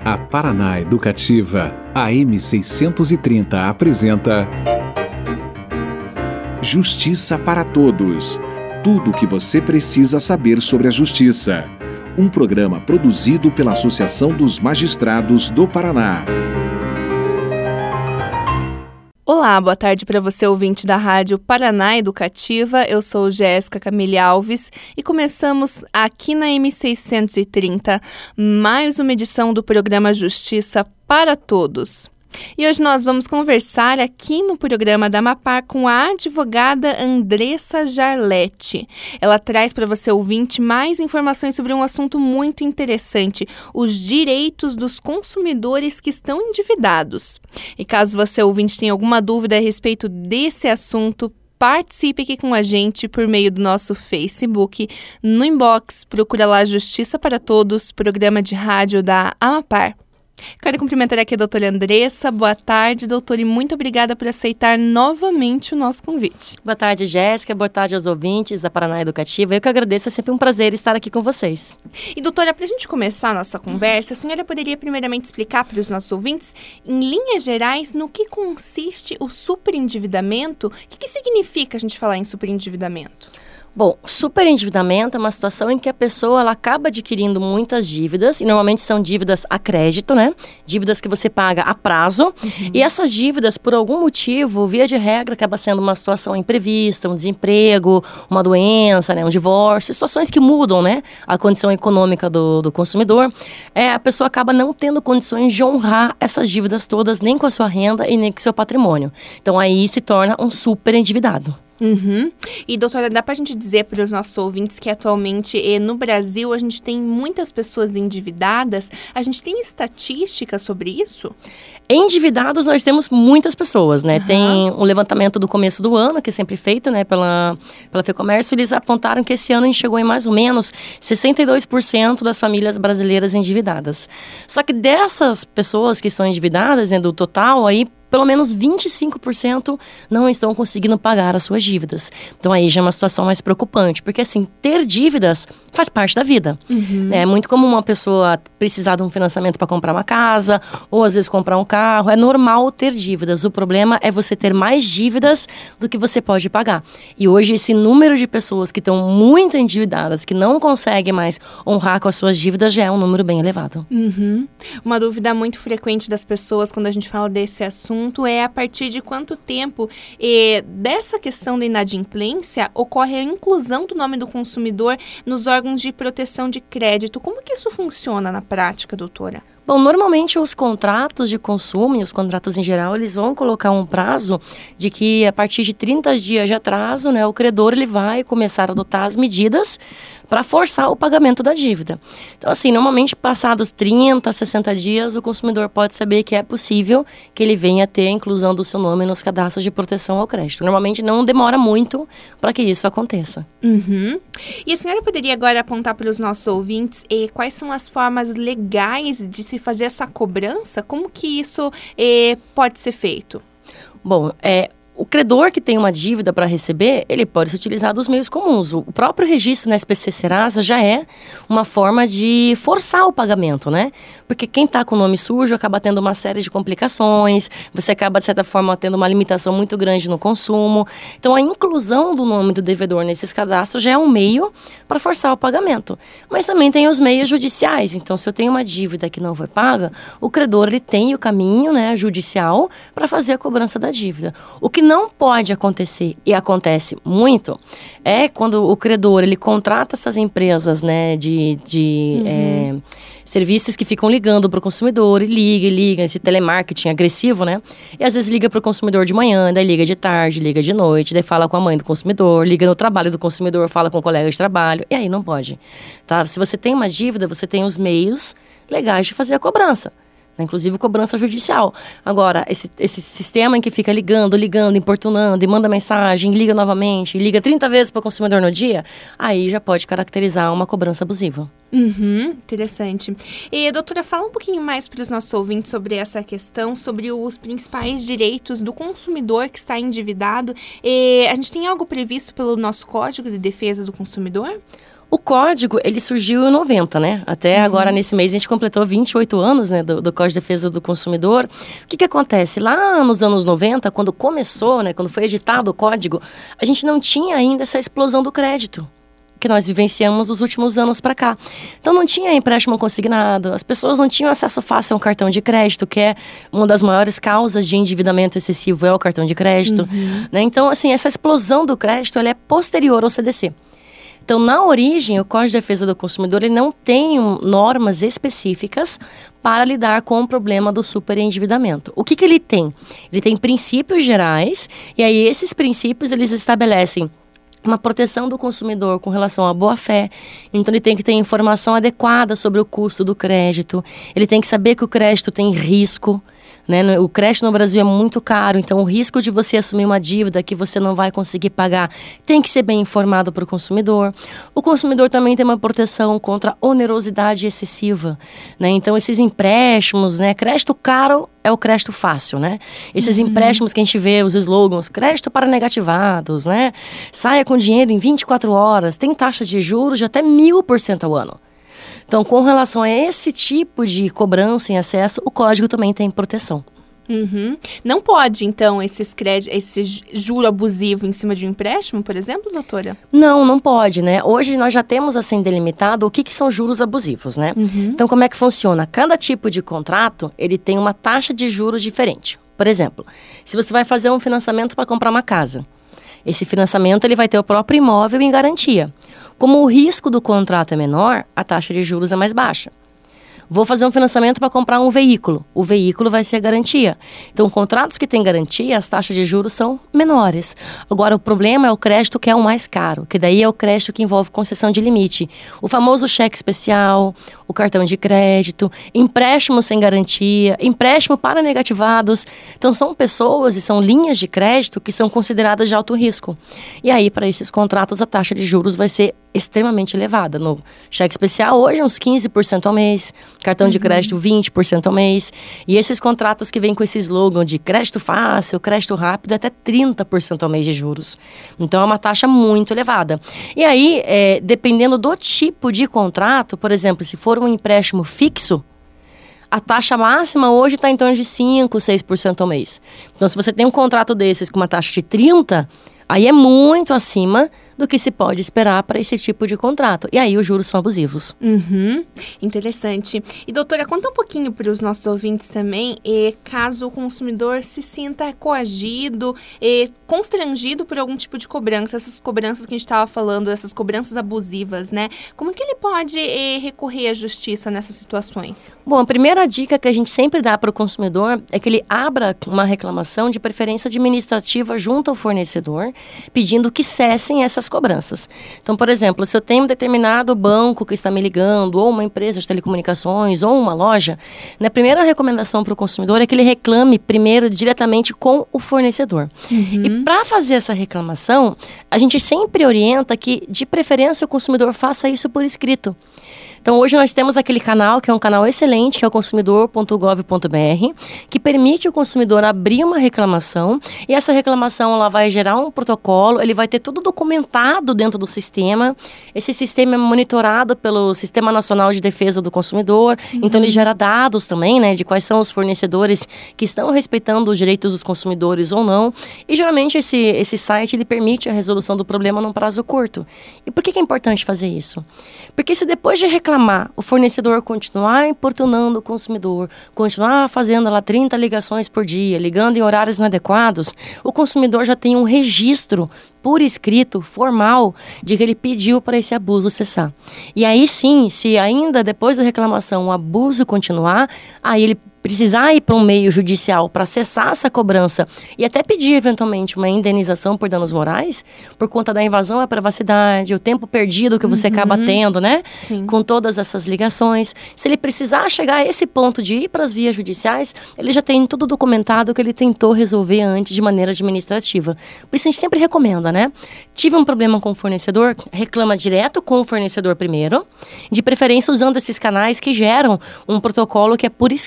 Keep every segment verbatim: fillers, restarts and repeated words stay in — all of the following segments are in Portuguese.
A Paraná Educativa, A M seiscentos e trinta apresenta Justiça para Todos. Tudo o que você precisa saber sobre a justiça. Um programa produzido pela Associação dos Magistrados do Paraná. Olá, boa tarde para você, ouvinte da Rádio Paraná Educativa. Eu sou Jéssica Camille Alves e começamos aqui na M seiscentos e trinta mais uma edição do programa Justiça para Todos. E hoje nós vamos conversar aqui no programa da Amapar com a advogada Andressa Jarletti. Ela traz para você, ouvinte, mais informações sobre um assunto muito interessante, os direitos dos consumidores que estão endividados. E caso você, ouvinte, tenha alguma dúvida a respeito desse assunto, participe aqui com a gente por meio do nosso Facebook. No inbox, procura lá Justiça para Todos, programa de rádio da Amapar. Quero cumprimentar aqui a doutora Andressa. Boa tarde, doutora, e muito obrigada por aceitar novamente o nosso convite. Boa tarde, Jéssica. Boa tarde aos ouvintes da Paraná Educativa. Eu que agradeço, é sempre um prazer estar aqui com vocês. E, doutora, para a gente começar a nossa conversa, a senhora poderia primeiramente explicar para os nossos ouvintes, em linhas gerais, no que consiste o superendividamento? O que, que significa a gente falar em superendividamento? Bom, superendividamento é uma situação em que a pessoa ela acaba adquirindo muitas dívidas, e normalmente são dívidas a crédito, né? Dívidas que você paga a prazo, uhum. E essas dívidas, por algum motivo, via de regra, acaba sendo uma situação imprevista, um desemprego, uma doença, né? Um divórcio, situações que mudam, né? A condição econômica do, do consumidor. É, a pessoa acaba não tendo condições de honrar essas dívidas todas, nem com a sua renda e nem com o seu patrimônio. Então, aí se torna um superendividado. Uhum. E, doutora, dá pra gente dizer para os nossos ouvintes que atualmente eh, no Brasil a gente tem muitas pessoas endividadas? A gente tem estatísticas sobre isso? Endividados nós temos muitas pessoas, né? Uhum. Tem um levantamento do começo do ano, que é sempre feito, né, pela, pela FEComércio. Eles apontaram que esse ano a gente chegou em mais ou menos sessenta e dois por cento das famílias brasileiras endividadas. Só que dessas pessoas que estão endividadas, né, do total, aí pelo menos vinte e cinco por cento não estão conseguindo pagar as suas dívidas. Então aí já é uma situação mais preocupante, porque assim, ter dívidas faz parte da vida. Uhum. É muito comum uma pessoa precisar de um financiamento para comprar uma casa, ou às vezes comprar um carro. É normal ter dívidas. O problema é você ter mais dívidas do que você pode pagar. E hoje esse número de pessoas que estão muito endividadas, que não conseguem mais honrar com as suas dívidas, já é um número bem elevado. Uhum. Uma dúvida muito frequente das pessoas quando a gente fala desse assunto é a partir de quanto tempo eh, dessa questão da inadimplência ocorre a inclusão do nome do consumidor nos órgãos de proteção de crédito. Como que isso funciona na prática, doutora? Bom, normalmente os contratos de consumo e os contratos em geral, eles vão colocar um prazo de que a partir de trinta dias de atraso, né, o credor ele vai começar a adotar as medidas para forçar o pagamento da dívida. Então, assim, normalmente passados trinta, sessenta dias, o consumidor pode saber que é possível que ele venha a ter a inclusão do seu nome nos cadastros de proteção ao crédito. Normalmente não demora muito para que isso aconteça. Uhum. E a senhora poderia agora apontar para os nossos ouvintes eh, quais são as formas legais de se fazer essa cobrança? Como que isso eh, pode ser feito? Bom, é... O credor que tem uma dívida para receber, ele pode se utilizar dos meios comuns. O próprio registro na S P C Serasa já é uma forma de forçar o pagamento, né? Porque quem está com o nome sujo acaba tendo uma série de complicações, você acaba, de certa forma, tendo uma limitação muito grande no consumo. Então, a inclusão do nome do devedor nesses cadastros já é um meio para forçar o pagamento. Mas também tem os meios judiciais. Então, se eu tenho uma dívida que não foi paga, o credor ele tem o caminho, né, judicial para fazer a cobrança da dívida. O que não pode acontecer, e acontece muito, é quando o credor ele contrata essas empresas, né, de, de uhum. é, serviços que ficam ligando para o consumidor, e liga, e liga, esse telemarketing agressivo, né, e às vezes liga para o consumidor de manhã, daí liga de tarde, liga de noite, daí fala com a mãe do consumidor, liga no trabalho do consumidor, fala com o colega de trabalho, e aí não pode, tá? Se você tem uma dívida, você tem os meios legais de fazer a cobrança. Inclusive cobrança judicial. Agora, esse, esse sistema em que fica ligando, ligando, importunando, e manda mensagem, liga novamente, liga trinta vezes para o consumidor no dia, aí já pode caracterizar uma cobrança abusiva. Uhum, interessante. E, doutora, fala um pouquinho mais para os nossos ouvintes sobre essa questão, sobre os principais direitos do consumidor que está endividado. E a gente tem algo previsto pelo nosso Código de Defesa do Consumidor? O código, ele surgiu em noventa, né? Até uhum. agora, nesse mês, a gente completou vinte e oito anos, né, do, do Código de Defesa do Consumidor. O que que acontece? Lá nos anos noventa, quando começou, né, quando foi editado o código, a gente não tinha ainda essa explosão do crédito que nós vivenciamos nos últimos anos para cá. Então, não tinha empréstimo consignado, as pessoas não tinham acesso fácil a um cartão de crédito, que é uma das maiores causas de endividamento excessivo, é o cartão de crédito. Uhum. Né? Então, assim, essa explosão do crédito, ela é posterior ao C D C. Então, na origem, o Código de Defesa do Consumidor ele não tem normas específicas para lidar com o problema do superendividamento. O que que ele tem? Ele tem princípios gerais, e aí esses princípios eles estabelecem uma proteção do consumidor com relação à boa-fé. Então, ele tem que ter informação adequada sobre o custo do crédito. Ele tem que saber que o crédito tem risco. Né? O crédito no Brasil é muito caro, então o risco de você assumir uma dívida que você não vai conseguir pagar tem que ser bem informado para o consumidor. O consumidor também tem uma proteção contra onerosidade excessiva. Né? Então, esses empréstimos, né? Crédito caro é o crédito fácil, né? Esses uhum. empréstimos que a gente vê, os slogans, crédito para negativados, né? Saia com dinheiro em vinte e quatro horas, tem taxa de juros de até mil por cento ao ano. Então, com relação a esse tipo de cobrança em acesso, o código também tem proteção. Uhum. Não pode, então, esses créditos, esse juro abusivo em cima de um empréstimo, por exemplo, doutora? Não, não pode, né? Hoje nós já temos, assim, delimitado o que, que são juros abusivos, né? Uhum. Então, como é que funciona? Cada tipo de contrato, ele tem uma taxa de juros diferente. Por exemplo, se você vai fazer um financiamento para comprar uma casa, esse financiamento ele vai ter o próprio imóvel em garantia. Como o risco do contrato é menor, a taxa de juros é mais baixa. Vou fazer um financiamento para comprar um veículo. O veículo vai ser garantia. Então, contratos que têm garantia, as taxas de juros são menores. Agora, o problema é o crédito que é o mais caro, que daí é o crédito que envolve concessão de limite. O famoso cheque especial, o cartão de crédito, empréstimo sem garantia, empréstimo para negativados. Então, são pessoas e são linhas de crédito que são consideradas de alto risco. E aí, para esses contratos, a taxa de juros vai ser extremamente elevada. No cheque especial, hoje, uns quinze por cento ao mês. Cartão de crédito, vinte por cento ao mês. E esses contratos que vêm com esse slogan de crédito fácil, crédito rápido, até trinta por cento ao mês de juros. Então, é uma taxa muito elevada. E aí, é, dependendo do tipo de contrato, por exemplo, se for um empréstimo fixo, a taxa máxima hoje está em torno de cinco, seis por cento ao mês. Então, se você tem um contrato desses com uma taxa de trinta por cento, aí é muito acima do que se pode esperar para esse tipo de contrato. E aí os juros são abusivos. Uhum. Interessante. E doutora, conta um pouquinho para os nossos ouvintes também, e caso o consumidor se sinta coagido, e constrangido por algum tipo de cobrança, essas cobranças que a gente estava falando, essas cobranças abusivas, né? Como que ele pode eh, recorrer à justiça nessas situações? Bom, a primeira dica que a gente sempre dá para o consumidor é que ele abra uma reclamação de preferência administrativa junto ao fornecedor, pedindo que cessem essas cobranças. Então, por exemplo, se eu tenho um determinado banco que está me ligando, ou uma empresa de telecomunicações, ou uma loja, né, a primeira recomendação para o consumidor é que ele reclame primeiro diretamente com o fornecedor. Uhum. E para fazer essa reclamação, a gente sempre orienta que, de preferência, o consumidor faça isso por escrito. Então, hoje nós temos aquele canal, que é um canal excelente, que é o consumidor ponto gov ponto br, que permite o consumidor abrir uma reclamação, e essa reclamação ela vai gerar um protocolo, ele vai ter tudo documentado dentro do sistema. Esse sistema é monitorado pelo Sistema Nacional de Defesa do Consumidor, uhum. Então ele gera dados também, né, de quais são os fornecedores que estão respeitando os direitos dos consumidores ou não, e geralmente esse, esse site ele permite a resolução do problema num prazo curto. E por que que é importante fazer isso? Porque se depois de reclamar o fornecedor continuar importunando o consumidor, continuar fazendo lá trinta ligações por dia, ligando em horários inadequados, o consumidor já tem um registro por escrito, formal, de que ele pediu para esse abuso cessar. E aí sim, se ainda depois da reclamação o abuso continuar, aí ele precisar ir para um meio judicial para cessar essa cobrança e até pedir eventualmente uma indenização por danos morais, por conta da invasão à privacidade, o tempo perdido que você uhum. acaba tendo, né? Sim. Com todas essas ligações. Se ele precisar chegar a esse ponto de ir para as vias judiciais, ele já tem tudo documentado que ele tentou resolver antes de maneira administrativa. Por isso a gente sempre recomenda, né? Tive um problema com o fornecedor, reclama direto com o fornecedor primeiro, de preferência usando esses canais que geram um protocolo que é por escrito e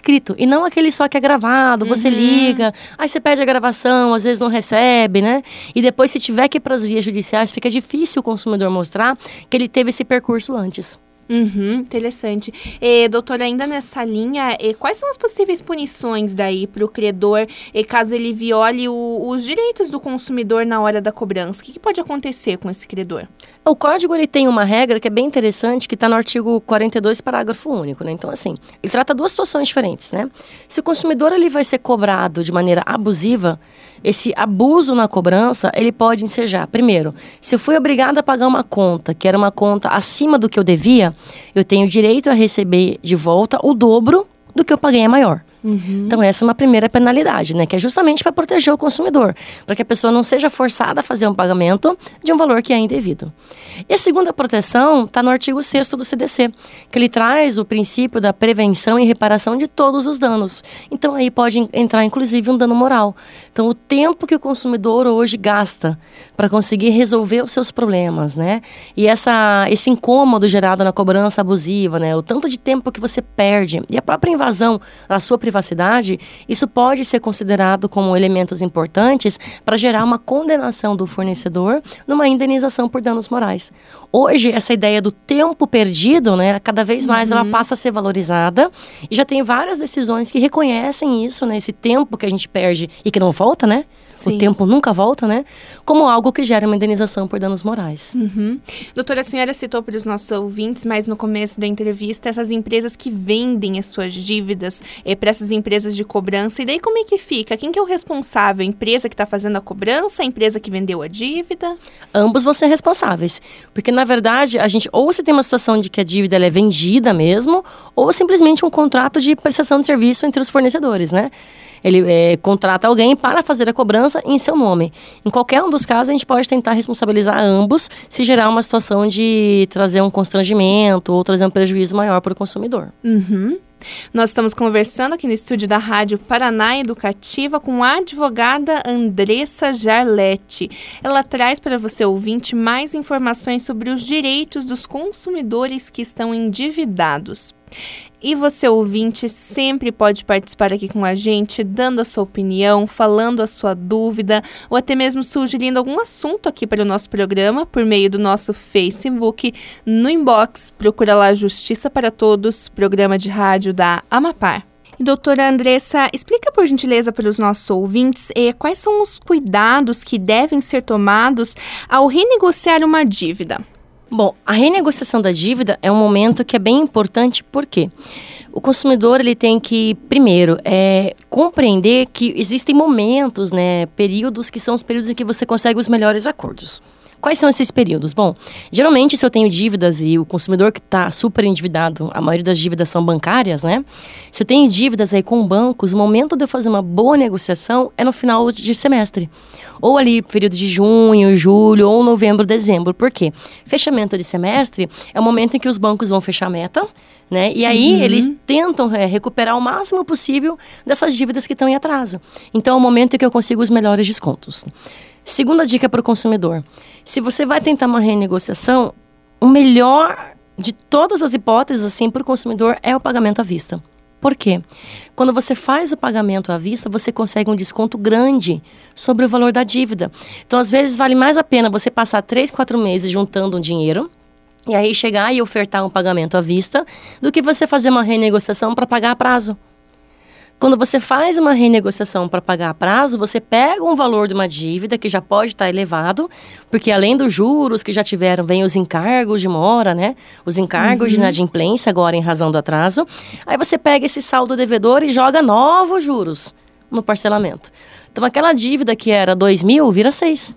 não aquele só que é gravado, uhum. você liga, aí você pede a gravação, às vezes não recebe, né? E depois, se tiver que ir para as vias judiciais, fica difícil o consumidor mostrar que ele teve esse percurso antes. Uhum, interessante. E, doutora, ainda nessa linha, e, quais são as possíveis punições daí para o credor, e, caso ele viole o, os direitos do consumidor na hora da cobrança? O que, que pode acontecer com esse credor? O código ele tem uma regra que é bem interessante, que está no artigo quarenta e dois, parágrafo único, né? Então, assim, ele trata duas situações diferentes, né? Se o consumidor ele vai ser cobrado de maneira abusiva, esse abuso na cobrança, ele pode ensejar. Primeiro, se eu fui obrigada a pagar uma conta, que era uma conta acima do que eu devia, eu tenho direito a receber de volta o dobro do que eu paguei a maior. Uhum. Então, essa é uma primeira penalidade, né? Que é justamente para proteger o consumidor, para que a pessoa não seja forçada a fazer um pagamento de um valor que é indevido. E a segunda proteção está no artigo sexto do C D C, que ele traz o princípio da prevenção e reparação de todos os danos. Então, aí pode entrar, inclusive, um dano moral. Então, o tempo que o consumidor hoje gasta para conseguir resolver os seus problemas, né? E essa, esse incômodo gerado na cobrança abusiva, né? O tanto de tempo que você perde e a própria invasão da sua privacidade, isso pode ser considerado como elementos importantes para gerar uma condenação do fornecedor numa indenização por danos morais. Hoje, essa ideia do tempo perdido, né, cada vez mais uhum. ela passa a ser valorizada e já tem várias decisões que reconhecem isso, né, esse tempo que a gente perde e que não volta, né? Sim. O tempo nunca volta, né? Como algo que gera uma indenização por danos morais. Uhum. Doutora, a senhora citou para os nossos ouvintes, mas no começo da entrevista, essas empresas que vendem as suas dívidas é, para essas empresas de cobrança. E daí como é que fica? Quem que é o responsável? A empresa que está fazendo a cobrança? A empresa que vendeu a dívida? Ambos vão ser responsáveis. Porque, na verdade, a gente ou você tem uma situação de que a dívida ela é vendida mesmo, ou simplesmente um contrato de prestação de serviço entre os fornecedores, né? Ele é, contrata alguém para fazer a cobrança em seu nome. Em qualquer um dos casos, a gente pode tentar responsabilizar ambos se gerar uma situação de trazer um constrangimento ou trazer um prejuízo maior para o consumidor. Uhum. Nós estamos conversando aqui no estúdio da Rádio Paraná Educativa com a advogada Andressa Jarletti. Ela traz para você, ouvinte, mais informações sobre os direitos dos consumidores que estão endividados. E você, ouvinte, sempre pode participar aqui com a gente, dando a sua opinião, falando a sua dúvida, ou até mesmo sugerindo algum assunto aqui para o nosso programa, por meio do nosso Facebook, no inbox. Procura lá Justiça para Todos, programa de rádio da Amapar. E, doutora Andressa, explica por gentileza para os nossos ouvintes eh, quais são os cuidados que devem ser tomados ao renegociar uma dívida. Bom, a renegociação da dívida é um momento que é bem importante, porque o consumidor ele tem que, primeiro, é, compreender que existem momentos, né, períodos que são os períodos em que você consegue os melhores acordos. Quais são esses períodos? Bom, geralmente se eu tenho dívidas e o consumidor que está super endividado, a maioria das dívidas são bancárias, né? Se eu tenho dívidas aí com bancos, o momento de eu fazer uma boa negociação é no final de semestre. Ou ali período de junho, julho ou novembro, dezembro. Por quê? Fechamento de semestre é o momento em que os bancos vão fechar a meta, né? E aí uhum. eles tentam é, recuperar o máximo possível dessas dívidas que estão em atraso. Então é o momento em que eu consigo os melhores descontos. Segunda dica para o consumidor. Se você vai tentar uma renegociação, o melhor de todas as hipóteses assim, para o consumidor é o pagamento à vista. Por quê? Quando você faz o pagamento à vista, você consegue um desconto grande sobre o valor da dívida. Então, às vezes, vale mais a pena você passar três, quatro meses juntando um dinheiro e aí chegar e ofertar um pagamento à vista do que você fazer uma renegociação para pagar a prazo. Quando você faz uma renegociação para pagar a prazo, você pega um valor de uma dívida que já pode estar elevado, porque além dos juros que já tiveram, vem os encargos de mora, né? Os encargos uhum. de inadimplência agora em razão do atraso. Aí você pega esse saldo devedor e joga novos juros no parcelamento. Então aquela dívida que era dois mil vira seis.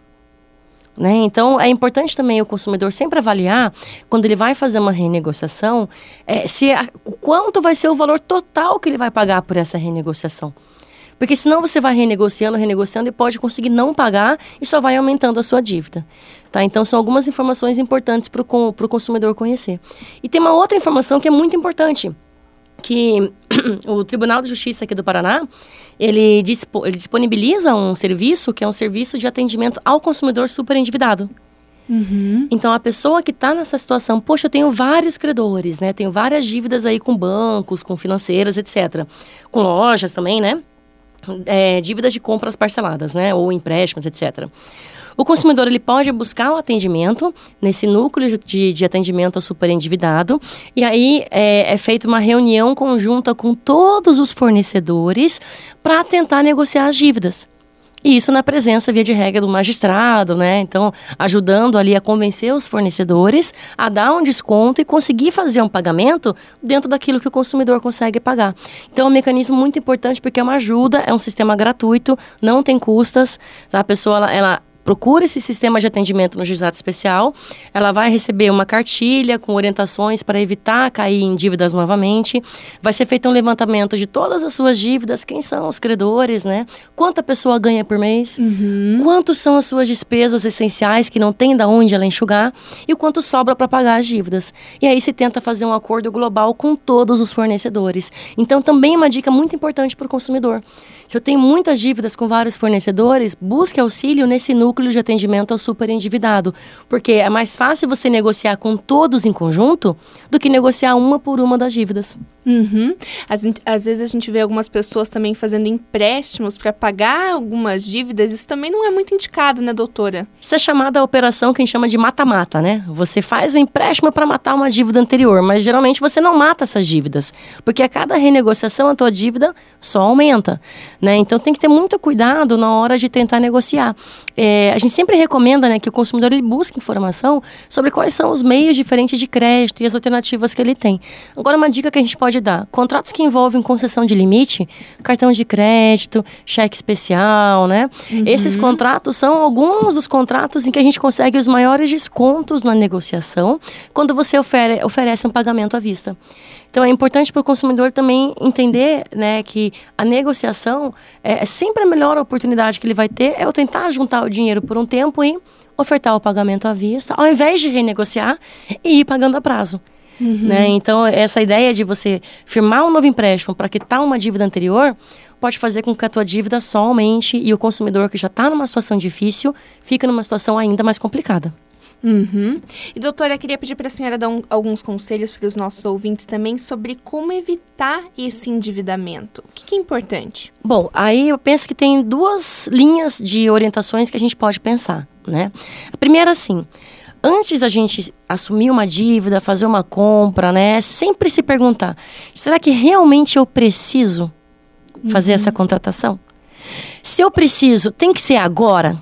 Né? Então, é importante também o consumidor sempre avaliar, quando ele vai fazer uma renegociação, é, se a, quanto vai ser o valor total que ele vai pagar por essa renegociação. Porque senão você vai renegociando, renegociando e pode conseguir não pagar e só vai aumentando a sua dívida. Tá? Então, são algumas informações importantes para o consumidor conhecer. E tem uma outra informação que é muito importante, que o Tribunal de Justiça aqui do Paraná, ele, dispo, ele disponibiliza um serviço que é um serviço de atendimento ao consumidor super endividado. Uhum. Então, a pessoa que está nessa situação, poxa, eu tenho vários credores, né? Tenho várias dívidas aí com bancos, com financeiras, etcétera. Com lojas também, né? É, dívidas de compras parceladas, né? Ou empréstimos, etcétera. O consumidor, ele pode buscar o atendimento nesse núcleo de, de atendimento ao superendividado, e aí é, é feita uma reunião conjunta com todos os fornecedores para tentar negociar as dívidas. E isso na presença, via de regra, do magistrado, né? Então, ajudando ali a convencer os fornecedores a dar um desconto e conseguir fazer um pagamento dentro daquilo que o consumidor consegue pagar. Então, é um mecanismo muito importante porque é uma ajuda, é um sistema gratuito, não tem custas, tá? A pessoa, ela... ela procura esse sistema de atendimento no Juizado Especial, ela vai receber uma cartilha com orientações para evitar cair em dívidas novamente, vai ser feito um levantamento de todas as suas dívidas, quem são os credores, né? Quanto a pessoa ganha por mês, uhum. Quantos são as suas despesas essenciais que não tem de onde ela enxugar e o quanto sobra para pagar as dívidas. E aí se tenta fazer um acordo global com todos os fornecedores. Então também é uma dica muito importante para o consumidor. Se eu tenho muitas dívidas com vários fornecedores, busque auxílio nesse núcleo de atendimento ao superendividado, porque é mais fácil você negociar com todos em conjunto do que negociar uma por uma das dívidas. Uhum. Às, às vezes a gente vê algumas pessoas também fazendo empréstimos para pagar algumas dívidas, isso também não é muito indicado, né, doutora? Isso é chamada a operação que a gente chama de mata-mata, né? Você faz o empréstimo para matar uma dívida anterior, mas geralmente você não mata essas dívidas, porque a cada renegociação a tua dívida só aumenta, né? Então tem que ter muito cuidado na hora de tentar negociar. É, a gente sempre recomenda, né, que o consumidor ele busque informação sobre quais são os meios diferentes de crédito e as alternativas que ele tem. Agora, uma dica que a gente pode dar: contratos que envolvem concessão de limite, cartão de crédito, cheque especial, né? Uhum. Esses contratos são alguns dos contratos em que a gente consegue os maiores descontos na negociação quando você ofere, oferece um pagamento à vista. Então, é importante para o consumidor também entender, né, que a negociação é, é sempre a melhor oportunidade que ele vai ter, é eu tentar juntar o dinheiro por um tempo e ofertar o pagamento à vista, ao invés de renegociar e ir pagando a prazo. Uhum. Né? Então, essa ideia de você firmar um novo empréstimo para quitar uma dívida anterior pode fazer com que a tua dívida só aumente e o consumidor que já está numa situação difícil fica numa situação ainda mais complicada. Uhum. E doutora, eu queria pedir para a senhora dar um, alguns conselhos para os nossos ouvintes também sobre como evitar esse endividamento. O que, que é importante? Bom, aí eu penso que tem duas linhas de orientações que a gente pode pensar, né? A primeira, assim, antes da gente assumir uma dívida, fazer uma compra, né, sempre se perguntar: será que realmente eu preciso fazer uhum. essa contratação? Se eu preciso, tem que ser agora?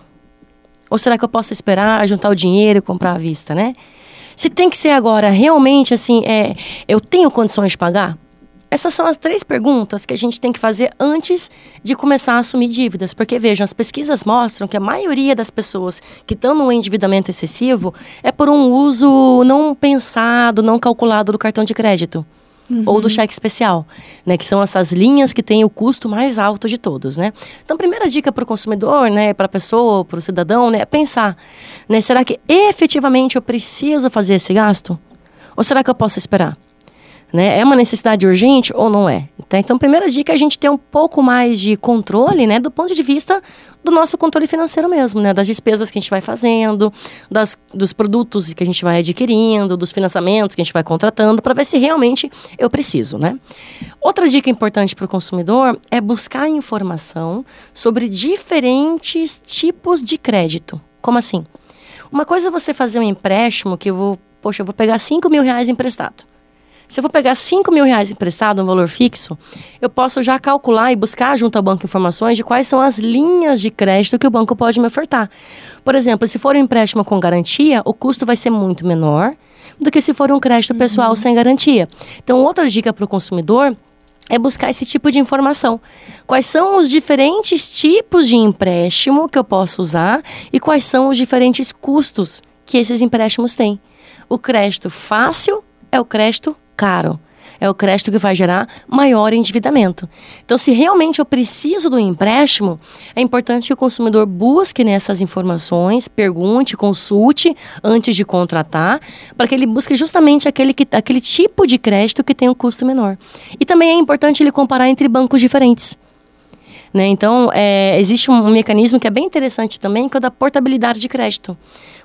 Ou será que eu posso esperar, juntar o dinheiro e comprar à vista, né? Se tem que ser agora, realmente, assim, é, eu tenho condições de pagar? Essas são as três perguntas que a gente tem que fazer antes de começar a assumir dívidas. Porque, vejam, as pesquisas mostram que a maioria das pessoas que estão num endividamento excessivo é por um uso não pensado, não calculado do cartão de crédito. Uhum. Ou do cheque especial, né? Que são essas linhas que têm o custo mais alto de todos, né? Então, a primeira dica para o consumidor, né? Para a pessoa, para o cidadão, né? É pensar, né? Será que efetivamente eu preciso fazer esse gasto? Ou será que eu posso esperar? Né? É uma necessidade urgente ou não é? Então, a primeira dica é a gente ter um pouco mais de controle, né, do ponto de vista do nosso controle financeiro mesmo, né, das despesas que a gente vai fazendo, das, dos produtos que a gente vai adquirindo, dos financiamentos que a gente vai contratando, para ver se realmente eu preciso, né? Outra dica importante para o consumidor é buscar informação sobre diferentes tipos de crédito. Como assim? Uma coisa é você fazer um empréstimo que eu vou, poxa, eu vou pegar cinco mil reais emprestado. Se eu vou pegar cinco mil reais emprestado, um valor fixo, eu posso já calcular e buscar junto ao banco informações de quais são as linhas de crédito que o banco pode me ofertar. Por exemplo, se for um empréstimo com garantia, o custo vai ser muito menor do que se for um crédito pessoal uhum. sem garantia. Então, outra dica para o consumidor é buscar esse tipo de informação. Quais são os diferentes tipos de empréstimo que eu posso usar e quais são os diferentes custos que esses empréstimos têm. O crédito fácil é o crédito caro. É o crédito que vai gerar maior endividamento. Então, se realmente eu preciso do empréstimo, é importante que o consumidor busque nessas informações, pergunte, consulte antes de contratar, para que ele busque justamente aquele, que, aquele tipo de crédito que tem um custo menor. E também é importante ele comparar entre bancos diferentes. Né? Então, é, existe um, um mecanismo que é bem interessante também, que é o da portabilidade de crédito.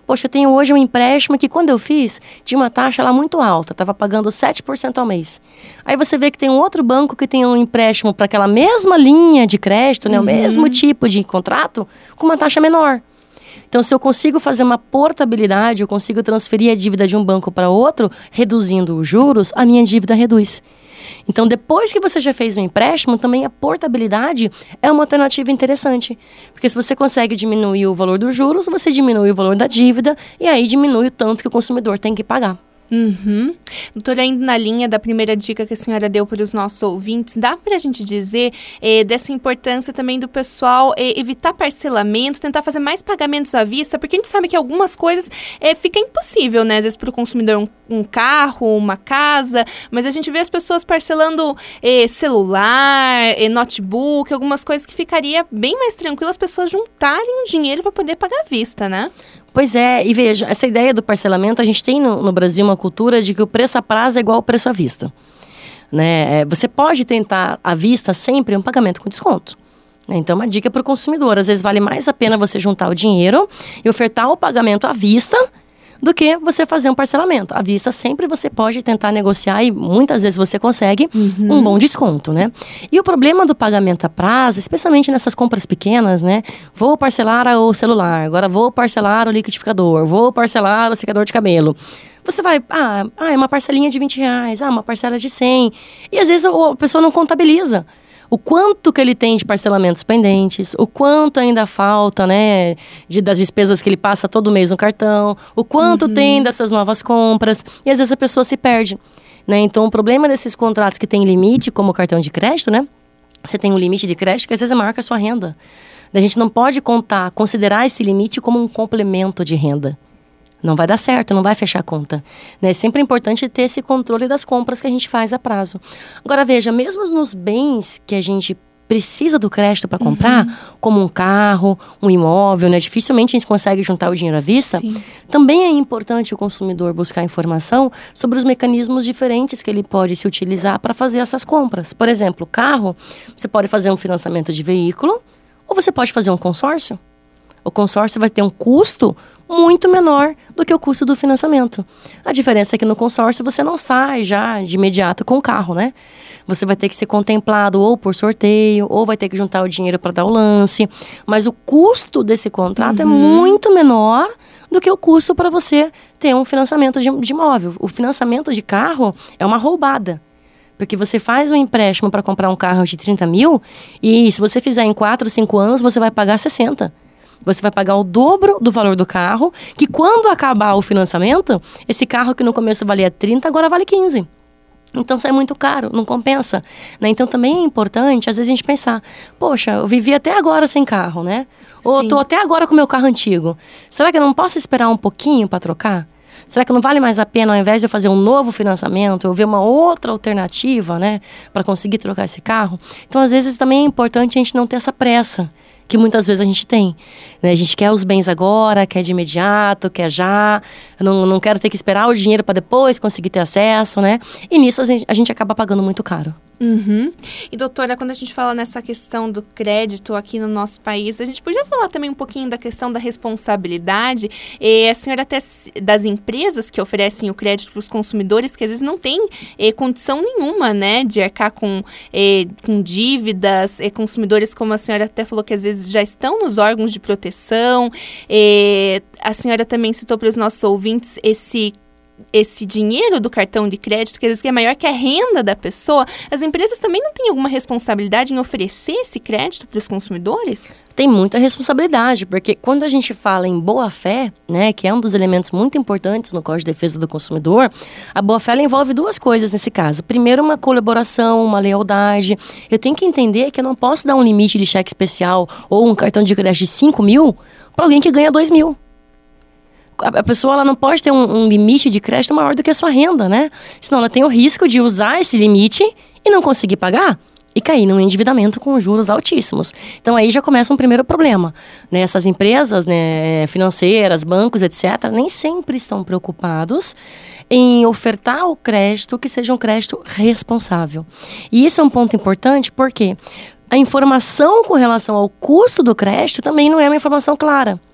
Poxa, eu tenho hoje um empréstimo que quando eu fiz, tinha uma taxa lá muito alta, estava pagando sete por cento ao mês. Aí você vê que tem um outro banco que tem um empréstimo para aquela mesma linha de crédito, né, uhum. o mesmo tipo de contrato, com uma taxa menor. Então, se eu consigo fazer uma portabilidade, eu consigo transferir a dívida de um banco para outro, reduzindo os juros, a minha dívida reduz. Então, depois que você já fez um empréstimo, também a portabilidade é uma alternativa interessante. Porque se você consegue diminuir o valor dos juros, você diminui o valor da dívida e aí diminui o tanto que o consumidor tem que pagar. Uhum. Doutora, indo na linha da primeira dica que a senhora deu para os nossos ouvintes, dá para a gente dizer eh, dessa importância também do pessoal eh, evitar parcelamento, tentar fazer mais pagamentos à vista, porque a gente sabe que algumas coisas eh, fica impossível, né? Às vezes para o consumidor um, um carro, uma casa, mas a gente vê as pessoas parcelando eh, celular, eh, notebook, algumas coisas que ficaria bem mais tranquilo as pessoas juntarem o dinheiro para poder pagar à vista, né? Pois é, e veja, essa ideia do parcelamento, a gente tem no, no Brasil uma cultura de que o preço a prazo é igual ao preço à vista. Né? Você pode tentar à vista sempre um pagamento com desconto. Né? Então, uma dica para o consumidor, às vezes vale mais a pena você juntar o dinheiro e ofertar o pagamento à vista do que você fazer um parcelamento. À vista, sempre você pode tentar negociar e muitas vezes você consegue uhum. um bom desconto, né? E o problema do pagamento a prazo, especialmente nessas compras pequenas, né? Vou parcelar o celular, agora vou parcelar o liquidificador, vou parcelar o secador de cabelo. Você vai, ah, ah, é uma parcelinha de vinte reais, ah, uma parcela de cem. E às vezes a pessoa não contabiliza o quanto que ele tem de parcelamentos pendentes, o quanto ainda falta, né, de, das despesas que ele passa todo mês no cartão, o quanto uhum. tem dessas novas compras, e às vezes a pessoa se perde, né? Então, o problema desses contratos que tem limite, como o cartão de crédito, né, você tem um limite de crédito que às vezes é maior que a sua renda. A gente não pode contar, considerar esse limite como um complemento de renda. Não vai dar certo, não vai fechar a conta. Né? É sempre importante ter esse controle das compras que a gente faz a prazo. Agora, veja, mesmo nos bens que a gente precisa do crédito para comprar, uhum. como um carro, um imóvel, né? Dificilmente a gente consegue juntar o dinheiro à vista. Sim. Também é importante o consumidor buscar informação sobre os mecanismos diferentes que ele pode se utilizar para fazer essas compras. Por exemplo, carro, você pode fazer um financiamento de veículo ou você pode fazer um consórcio. O consórcio vai ter um custo muito menor do que o custo do financiamento. A diferença é que no consórcio você não sai já de imediato com o carro, né? Você vai ter que ser contemplado ou por sorteio, ou vai ter que juntar o dinheiro para dar o lance. Mas o custo desse contrato uhum. é muito menor do que o custo para você ter um financiamento de, de imóvel. O financiamento de carro é uma roubada. Porque você faz um empréstimo para comprar um carro de trinta mil e se você fizer em quatro, cinco anos, você vai pagar sessenta. Você vai pagar o dobro do valor do carro, que quando acabar o financiamento, esse carro que no começo valia trinta, agora vale quinze. Então, sai muito caro, não compensa. Né? Então, também é importante, às vezes, a gente pensar, poxa, eu vivi até agora sem carro, né? Ou estou até agora com o meu carro antigo. Será que eu não posso esperar um pouquinho para trocar? Será que não vale mais a pena, ao invés de eu fazer um novo financiamento, eu ver uma outra alternativa, né? Para conseguir trocar esse carro? Então, às vezes, também é importante a gente não ter essa pressa que muitas vezes a gente tem. Né? A gente quer os bens agora, quer de imediato, quer já, não, não quero ter que esperar o dinheiro para depois conseguir ter acesso, né? E nisso a gente, a gente acaba pagando muito caro. Uhum. E doutora, quando a gente fala nessa questão do crédito aqui no nosso país, a gente podia falar também um pouquinho da questão da responsabilidade. E a senhora até das empresas que oferecem o crédito para os consumidores, que às vezes não tem eh, condição nenhuma, né, de arcar com, eh, com dívidas, eh, consumidores, como a senhora até falou, que às vezes já estão nos órgãos de proteção. Eh, a senhora também citou para os nossos ouvintes esse esse dinheiro do cartão de crédito, que às vezes é maior que a renda da pessoa. As empresas também não têm alguma responsabilidade em oferecer esse crédito para os consumidores? Tem muita responsabilidade, porque quando a gente fala em boa-fé, né, que é um dos elementos muito importantes no Código de Defesa do Consumidor, a boa-fé ela envolve duas coisas nesse caso. Primeiro, uma colaboração, uma lealdade. Eu tenho que entender que eu não posso dar um limite de cheque especial ou um cartão de crédito de cinco mil para alguém que ganha dois mil. A pessoa ela não pode ter um, um limite de crédito maior do que a sua renda, né? Senão ela tem o risco de usar esse limite e não conseguir pagar e cair num endividamento com juros altíssimos. Então aí já começa um primeiro problema. Né? Essas empresas, né, financeiras, bancos, etcétera, nem sempre estão preocupados em ofertar o crédito que seja um crédito responsável. E isso é um ponto importante porque a informação com relação ao custo do crédito também não é uma informação clara.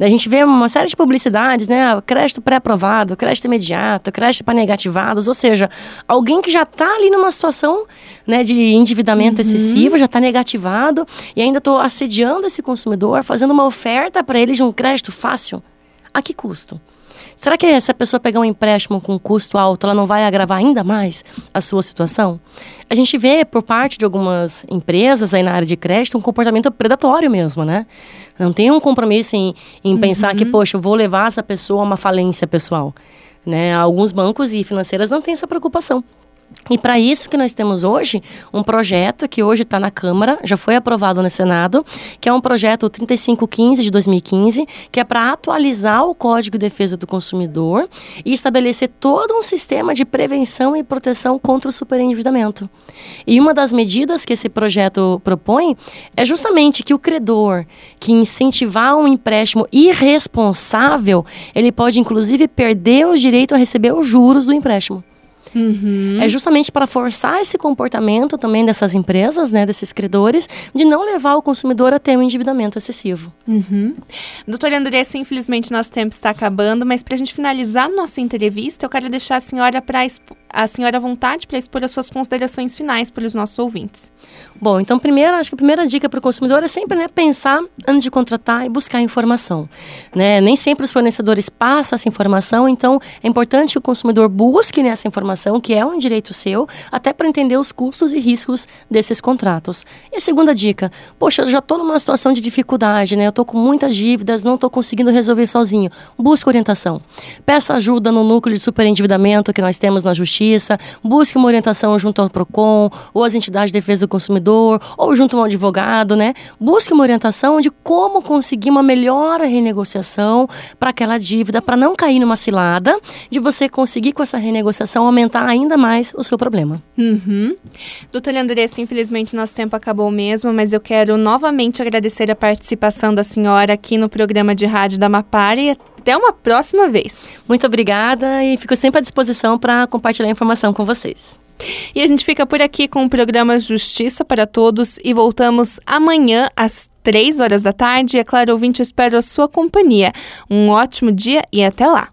A gente vê uma série de publicidades, né? Crédito pré-aprovado, crédito imediato, crédito para negativados, ou seja, alguém que já está ali numa situação, né, de endividamento uhum. excessivo, já está negativado e ainda estou assediando esse consumidor, fazendo uma oferta para ele de um crédito fácil. A que custo? Será que se a pessoa pegar um empréstimo com um custo alto, ela não vai agravar ainda mais a sua situação? A gente vê por parte de algumas empresas aí na área de crédito um comportamento predatório mesmo, né? Não tem um compromisso em, em uhum. pensar que, poxa, eu vou levar essa pessoa a uma falência pessoal, né? Alguns bancos e financeiras não têm essa preocupação. E para isso que nós temos hoje um projeto que hoje está na Câmara, já foi aprovado no Senado, que é um projeto trinta e cinco quinze de dois mil e quinze, que é para atualizar o Código de Defesa do Consumidor e estabelecer todo um sistema de prevenção e proteção contra o superendividamento. E uma das medidas que esse projeto propõe é justamente que o credor que incentivar um empréstimo irresponsável, ele pode inclusive perder o direito a receber os juros do empréstimo. Uhum. É justamente para forçar esse comportamento também dessas empresas, né, desses credores, de não levar o consumidor a ter um endividamento excessivo. Uhum. Doutora Andressa, infelizmente nosso tempo está acabando, mas para a gente finalizar nossa entrevista, eu quero deixar a senhora, pra expo- a senhora à vontade para expor as suas considerações finais para os nossos ouvintes. Bom, então primeiro, acho que a primeira dica para o consumidor é sempre, né, pensar antes de contratar e buscar informação. Né? Nem sempre os fornecedores passam essa informação, então é importante que o consumidor busque, né, essa informação, que é um direito seu, até para entender os custos e riscos desses contratos. E a segunda dica, poxa, eu já estou numa situação de dificuldade, né? Eu estou com muitas dívidas, não estou conseguindo resolver sozinho. Busque orientação. Peça ajuda no núcleo de superendividamento que nós temos na Justiça, busque uma orientação junto ao Procon, ou às entidades de defesa do consumidor, ou junto a um advogado, né? Busque uma orientação de como conseguir uma melhor renegociação para aquela dívida, para não cair numa cilada, de você conseguir com essa renegociação aumentar ainda mais o seu problema. Uhum. Doutora Andressa, infelizmente nosso tempo acabou mesmo, mas eu quero novamente agradecer a participação da senhora aqui no programa de rádio da Mapar e até uma próxima vez. Muito obrigada e fico sempre à disposição para compartilhar informação com vocês. E a gente fica por aqui com o programa Justiça para Todos e voltamos amanhã às três horas da tarde. É claro, ouvinte, eu espero a sua companhia. Um ótimo dia e até lá.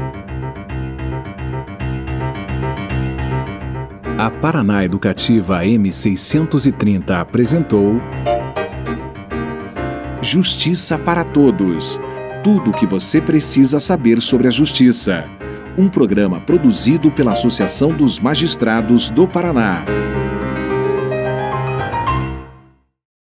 A Paraná Educativa M seiscentos e trinta apresentou Justiça para Todos. Tudo o que você precisa saber sobre a justiça. Um programa produzido pela Associação dos Magistrados do Paraná.